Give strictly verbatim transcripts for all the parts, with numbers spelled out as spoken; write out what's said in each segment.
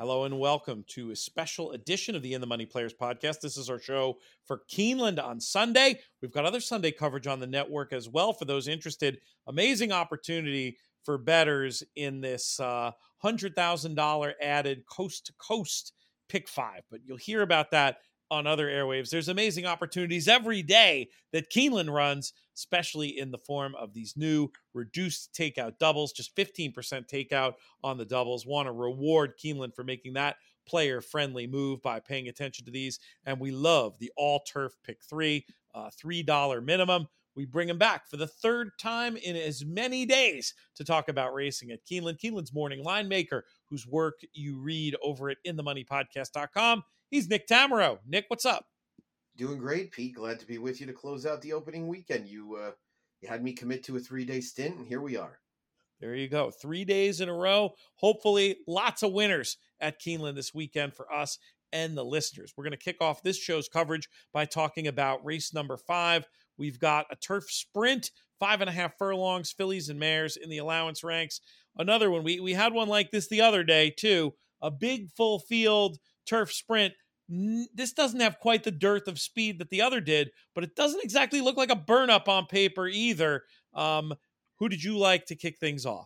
Hello and welcome to a special edition of the In the Money Players podcast. This is our show for Keeneland on Sunday. We've got other Sunday coverage on the network as well for those interested. Amazing opportunity for bettors in this uh, one hundred thousand dollars added coast-to-coast pick five. But you'll hear about that on other airwaves. There's amazing opportunities every day that Keeneland runs, especially in the form of these new reduced takeout doubles, just fifteen percent takeout on the doubles. Want to reward Keeneland for making that player-friendly move by paying attention to these. And we love the all-turf pick three, uh, three dollars minimum. We bring them back for the third time in as many days to talk about racing at Keeneland. Keeneland's morning line maker, whose work you read over at in the money podcast dot com. He's Nick Tamaro. Nick, what's up? Doing great, Pete. Glad to be with you to close out the opening weekend. You uh, you had me commit to a three-day stint, and here we are. There you go. Three days in a row. Hopefully, lots of winners at Keeneland this weekend for us and the listeners. We're going to kick off this show's coverage by talking about race number five. We've got a turf sprint, five and a half furlongs, fillies and mares in the allowance ranks. Another one. We, we had one like this the other day, too. A big full field turf sprint. This doesn't have quite the dearth of speed that the other did, but it doesn't exactly look like a burn-up on paper either. Um, who did you like to kick things off?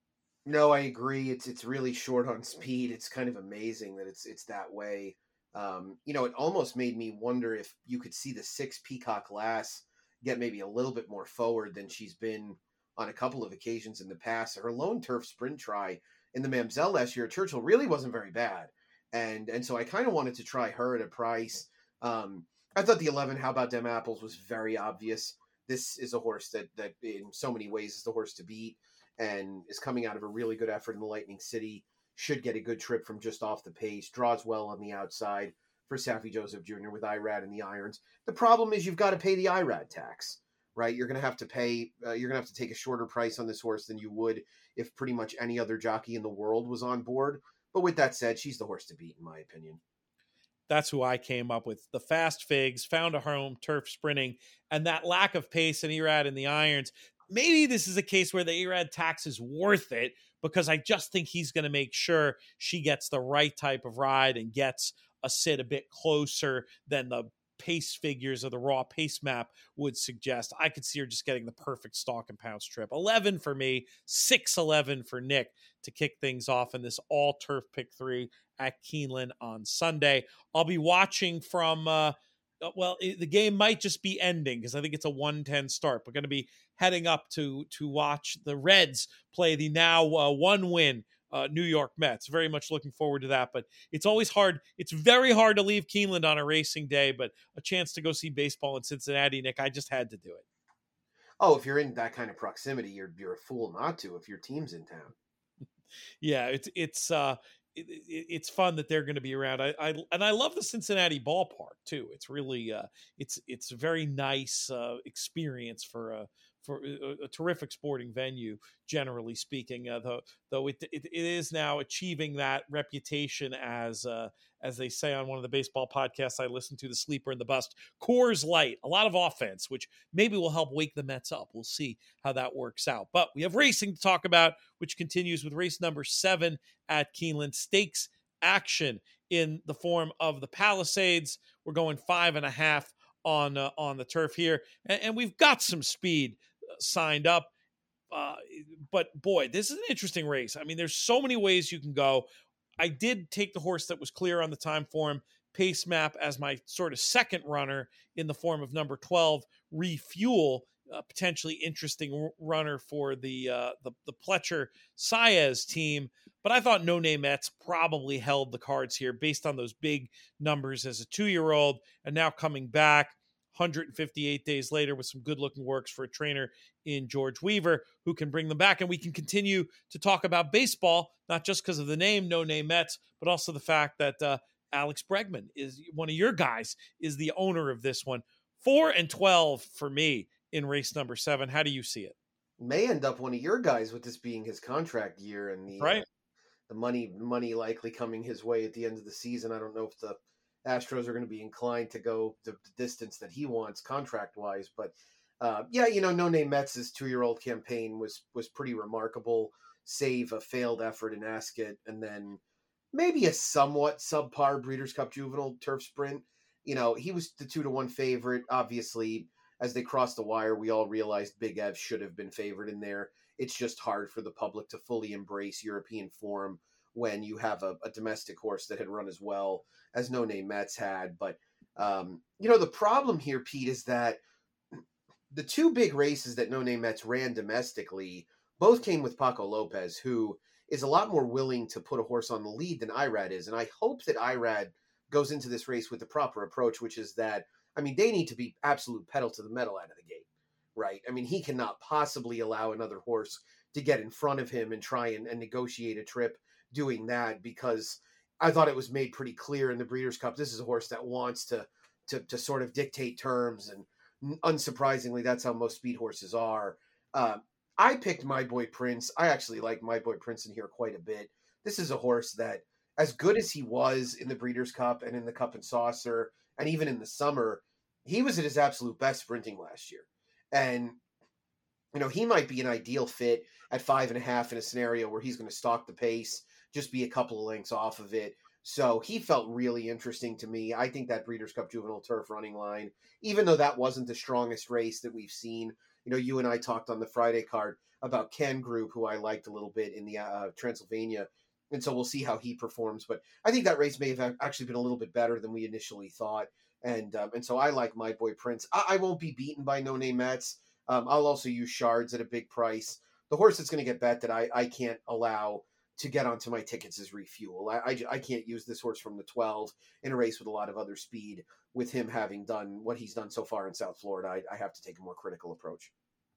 No, I agree. It's it's really short on speed. It's kind of amazing that it's it's that way. Um, you know, it almost made me wonder if you could see the six Peacock Lass get maybe a little bit more forward than she's been on a couple of occasions in the past. Her lone turf sprint try in the Mamselle last year at Churchill really wasn't very bad. And and so I kind of wanted to try her at a price. Um, I thought the eleven, How About Dem Apples, was very obvious. This is a horse that that in so many ways is the horse to beat and is coming out of a really good effort in the Lightning City. Should get a good trip from just off the pace. Draws well on the outside for Saffie Joseph Junior with Irad and the irons. The problem is you've got to pay the Irad tax, right? You're going to have to pay, uh, you're going to have to take a shorter price on this horse than you would if pretty much any other jockey in the world was on board. But with that said, she's the horse to beat, in my opinion. That's who I came up with. The fast figs, found a home turf sprinting, and that lack of pace in Irad and the irons. Maybe this is a case where the Irad tax is worth it because I just think he's going to make sure she gets the right type of ride and gets a sit a bit closer than the pace figures or the raw pace map would suggest. I could see her just getting the perfect stalk and pounce trip. eleven for me, six eleven for Nick to kick things off in this all turf pick three at Keeneland on Sunday. I'll be watching from, uh, well, it, the game might just be ending because I think it's a one ten start. We're going to be heading up to to watch the Reds play the now uh, one win Uh, New York Mets. Very much looking forward to that, but it's always hard. It's very hard to leave Keeneland on a racing day, but a chance to go see baseball in Cincinnati, Nick, I just had to do it. Oh, if you're in that kind of proximity, you're you're a fool not to if your team's in town. Yeah, it's it's uh it, it, it's fun that they're going to be around. I, I and I love the Cincinnati ballpark too. It's really uh it's it's a very nice uh experience for a for a, a terrific sporting venue, generally speaking. Uh, though though it, it it is now achieving that reputation as uh as they say on one of the baseball podcasts I listen to, the Sleeper and the Bust, Coors Light, a lot of offense, which maybe will help wake the Mets up. We'll see how that works out. But we have racing to talk about, which continues with race number seven at Keeneland. Stakes action in the form of the Palisades. We're going five and a half on uh, on the turf here, and, and we've got some speed signed up. Uh, but boy, this is an interesting race. I mean, there's so many ways you can go. I did take the horse that was clear on the time form pace map as my sort of second runner in the form of number twelve, Refuel, a potentially interesting runner for the uh, the, the Pletcher Saez team. But I thought No Name Mets probably held the cards here based on those big numbers as a two-year-old, and now coming back one hundred fifty-eight days later with some good-looking works for a trainer in George Weaver who can bring them back. And we can continue to talk about baseball, not just because of the name, No Name Mets, but also the fact that uh, Alex Bregman is one of your guys, is the owner of this one. Four and twelve for me in race number seven. How do you see it? May end up one of your guys with this being his contract year and the right. uh, the money money likely coming his way at the end of the season. I don't know if the Astros are going to be inclined to go the distance that he wants contract wise, but uh, yeah, you know, No Name Mets' two-year-old campaign was was pretty remarkable. Save a failed effort in Ascot, and then maybe a somewhat subpar Breeders' Cup Juvenile Turf Sprint. You know, he was the two to one favorite. Obviously, as they crossed the wire, we all realized Big Ev should have been favored in there. It's just hard for the public to fully embrace European form when you have a, a domestic horse that had run as well as No Name Mets had. But, um, you know, the problem here, Pete, is that the two big races that No Name Mets ran domestically both came with Paco Lopez, who is a lot more willing to put a horse on the lead than Irad is. And I hope that Irad goes into this race with the proper approach, which is that, I mean, they need to be absolute pedal to the metal out of the gate, right? I mean, he cannot possibly allow another horse to get in front of him and try and, and negotiate a trip doing that, because I thought it was made pretty clear in the Breeders' Cup. This is a horse that wants to, to, to sort of dictate terms, and unsurprisingly, that's how most speed horses are. Uh, I picked My Boy Prince. I actually like My Boy Prince in here quite a bit. This is a horse that, as good as he was in the Breeders' Cup and in the Cup and Saucer, and even in the summer, he was at his absolute best sprinting last year. And, you know, he might be an ideal fit at five and a half in a scenario where he's going to stalk the pace, just be a couple of lengths off of it. So he felt really interesting to me. I think that Breeders' Cup Juvenile Turf running line, even though that wasn't the strongest race that we've seen, you know, you and I talked on the Friday card about Ken Group, who I liked a little bit in the uh, Transylvania. And so we'll see how he performs. But I think that race may have actually been a little bit better than we initially thought. And um, and so I like My Boy Prince. I, I won't be beaten by No Name Mets. Um, I'll also use Shards at a big price. The horse that's going to get bet that I, I can't allow to get onto my tickets is Refuel. I, I, I can't use this horse from the twelve in a race with a lot of other speed. With him having done what he's done so far in South Florida, I, I have to take a more critical approach.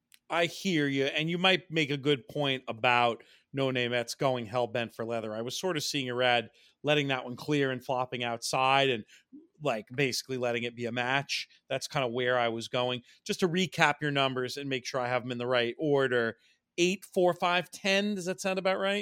I hear you, and you might make a good point about No Name Mets going hell bent for leather. I was sort of seeing Irad letting that one clear and flopping outside, and like basically letting it be a match. That's kind of where I was going. Just to recap your numbers and make sure I have them in the right order: eight, four, five, ten. Does that sound about right?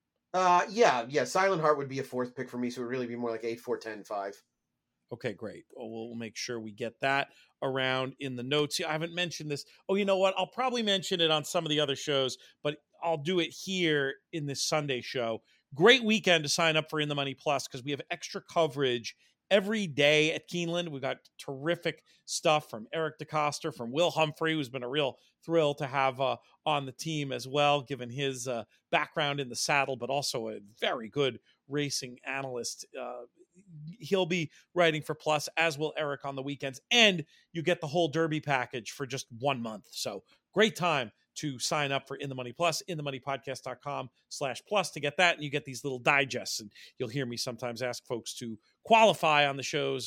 Uh, yeah, yeah. Silent Heart would be a fourth pick for me, so it would really be more like eight, four, ten, five. Okay, great. Well, we'll make sure we get that around in the notes. I haven't mentioned this. Oh, you know what? I'll probably mention it on some of the other shows, but I'll do it here in this Sunday show. Great weekend to sign up for In the Money Plus, because we have extra coverage every day at Keeneland. We've got terrific stuff from Eric DeCoster, from Will Humphrey, who's been a real thrill to have uh, on the team as well, given his uh, background in the saddle, but also a very good racing analyst. Uh, he'll be writing for Plus, as will Eric on the weekends, and you get the whole Derby package for just one month. So great time to sign up for In the Money Plus, inthemoneypodcast.com slash plus to get that. And you get these little digests, and you'll hear me sometimes ask folks to qualify on the shows,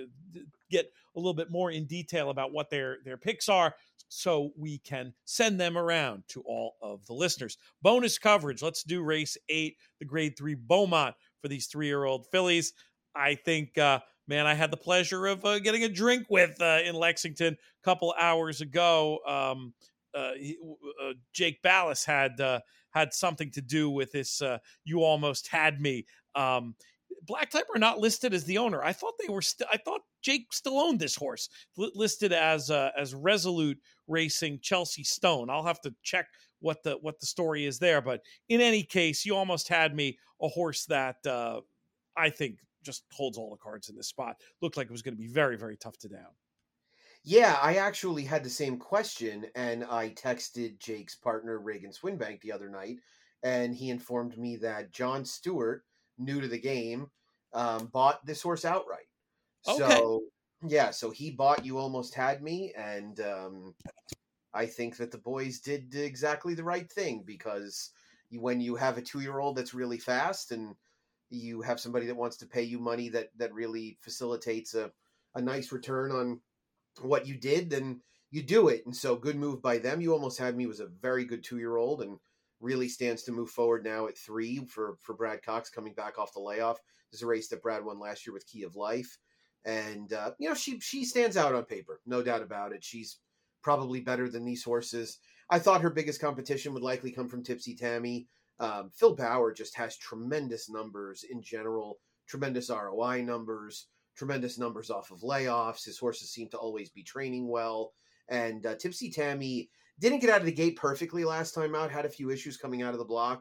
get a little bit more in detail about what their, their picks are, so we can send them around to all of the listeners. Bonus coverage. Let's do race eight, the grade three Beaumont for these three-year-old fillies. I think, uh, man, I had the pleasure of uh, getting a drink with uh, in Lexington a couple hours ago. Um, uh, he, uh, Jake Ballas had uh, had something to do with this. Uh, you almost had me. Um, Black Type are not listed as the owner. I thought they were. St- I thought Jake still owned this horse, L- listed as uh, as Resolute Racing Chelsea Stone. I'll have to check what the what the story is there. But in any case, you almost had me. A horse that uh, I think just holds all the cards in this spot. Looked like it was going to be very, very tough to down. Yeah, I actually had the same question, and I texted Jake's partner, Reagan Swinbank, the other night, and he informed me that John Stewart, new to the game, um, bought this horse outright. Okay. So, yeah, so he bought You Almost Had Me, and um, I think that the boys did exactly the right thing, because you, when you have a two-year-old that's really fast and you have somebody that wants to pay you money that, that really facilitates a, a nice return on what you did, then you do it. And so good move by them. You Almost Had Me was a very good two-year-old and really stands to move forward now at three for, for Brad Cox coming back off the layoff. This is a race that Brad won last year with Key of Life. And, uh, you know, she, she stands out on paper, no doubt about it. She's probably better than these horses. I thought her biggest competition would likely come from Tipsy Tammy. Um, Phil Bauer just has tremendous numbers in general, tremendous R O I numbers, tremendous numbers off of layoffs. His horses seem to always be training well. And uh, Tipsy Tammy didn't get out of the gate perfectly last time out, had a few issues coming out of the blocks.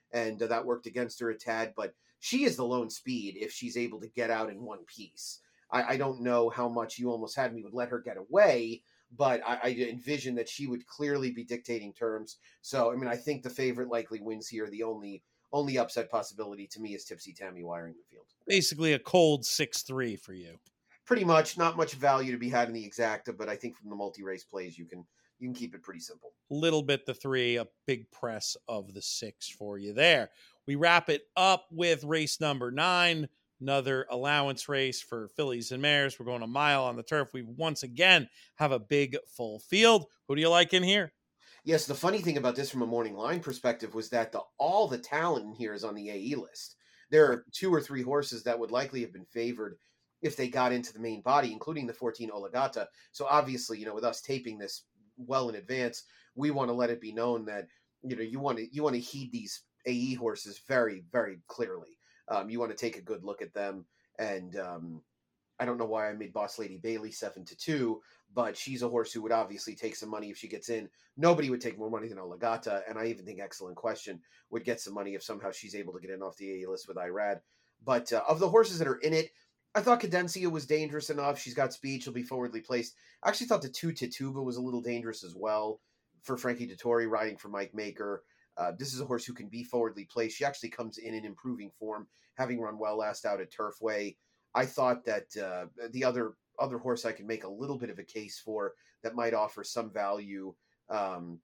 and uh, that worked against her a tad. But she is the lone speed if she's able to get out in one piece. I, I don't know how much You Almost Had Me would let her get away, but I, I envision that she would clearly be dictating terms. So, I mean, I think the favorite likely wins here. The only only upset possibility to me is Tipsy Tammy wiring the field. Basically a cold six three for you. Pretty much. Not much value to be had in the exacta, but I think from the multi-race plays, you can you can keep it pretty simple. Little bit the three, a big press of the six for you there. We wrap it up with race number nine, another allowance race for fillies and mares. We're going a mile on the turf. We once again have a big full field. Who do you like in here? Yes, the funny thing about this from a morning line perspective was that the all the talent in here is on the A E list. There are two or three horses that would likely have been favored if they got into the main body, including the fourteen Oligata. So obviously, you know, with us taping this well in advance, we want to let it be known that, you know, you want to you want to heed these A E horses very, very clearly. Um, you want to take a good look at them. And um, I don't know why I made Boss Lady Bailey seven to two, but she's a horse who would obviously take some money if she gets in. Nobody would take more money than Oligata, and I even think Excellent Question would get some money if somehow she's able to get in off the A E list with Irad. But uh, of the horses that are in it, I thought Cadencia was dangerous enough. She's got speed. She'll be forwardly placed. I actually thought the two Tituba was a little dangerous as well for Frankie Dettori riding for Mike Maker. Uh, this is a horse who can be forwardly placed. She actually comes in in improving form, having run well last out at Turfway. I thought that uh, the other other horse I could make a little bit of a case for that might offer some value um,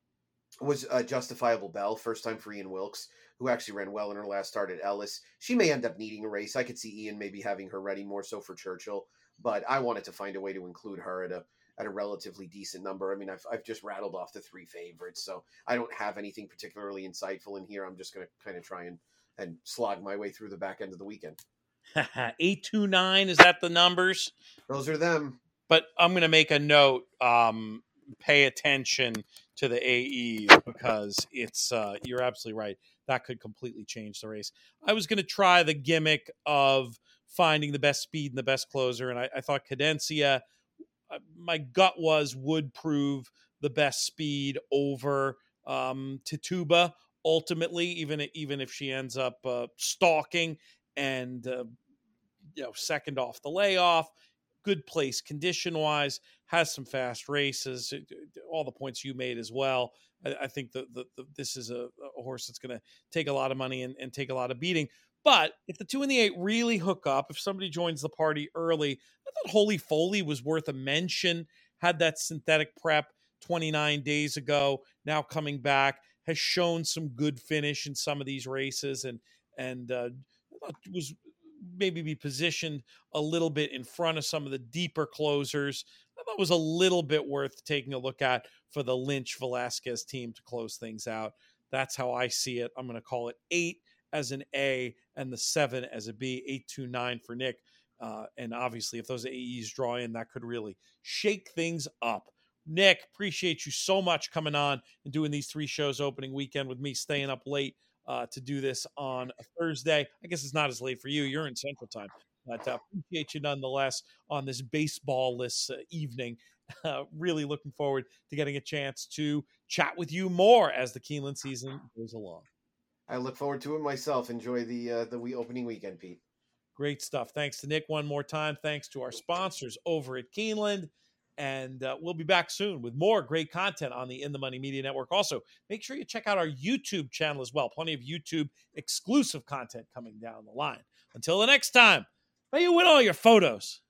was uh, Justifiable Bell, first time for Ian Wilkes, who actually ran well in her last start at Ellis. She may end up needing a race. I could see Ian maybe having her ready more so for Churchill, but I wanted to find a way to include her at a at a relatively decent number. I mean, I've I've just rattled off the three favorites, so I don't have anything particularly insightful in here. I'm just going to kind of try and, and slog my way through the back end of the weekend. eight two nine, is that the numbers? Those are them. But I'm going to make a note, um, pay attention to the A Es because it's, uh, you're absolutely right. That could completely change the race. I was going to try the gimmick of finding the best speed and the best closer, and I, I thought Cadencia, uh, my gut was, would prove the best speed over um, Tituba ultimately, even, even if she ends up uh, stalking and, uh, you know, second off the layoff, good place condition wise, has some fast races, all the points you made as well. I, I think that the, the, this is a, a horse that's going to take a lot of money and, and take a lot of beating. But if the two and the eight really hook up, if somebody joins the party early, I thought Holy Foley was worth a mention, had that synthetic prep twenty-nine days ago, now coming back, has shown some good finish in some of these races, and, and uh, was maybe be positioned a little bit in front of some of the deeper closers. I thought it was a little bit worth taking a look at for the Lynch Velasquez team to close things out. That's how I see it. I'm going to call it eight as an A and the seven as a B, eight two nine for Nick. Uh, and obviously, if those A Es draw in, that could really shake things up. Nick, appreciate you so much coming on and doing these three shows opening weekend with me, staying up late uh, to do this on a Thursday. I guess it's not as late for you. You're in Central Time. But uh, appreciate you nonetheless on this baseball-less uh, evening. Uh, really looking forward to getting a chance to chat with you more as the Keeneland season goes along. I look forward to it myself. Enjoy the uh, the wee opening weekend, Pete. Great stuff. Thanks to Nick one more time. Thanks to our sponsors over at Keeneland. And uh, we'll be back soon with more great content on the In the Money Media Network. Also, make sure you check out our YouTube channel as well. Plenty of YouTube exclusive content coming down the line. Until the next time, may you win all your photos.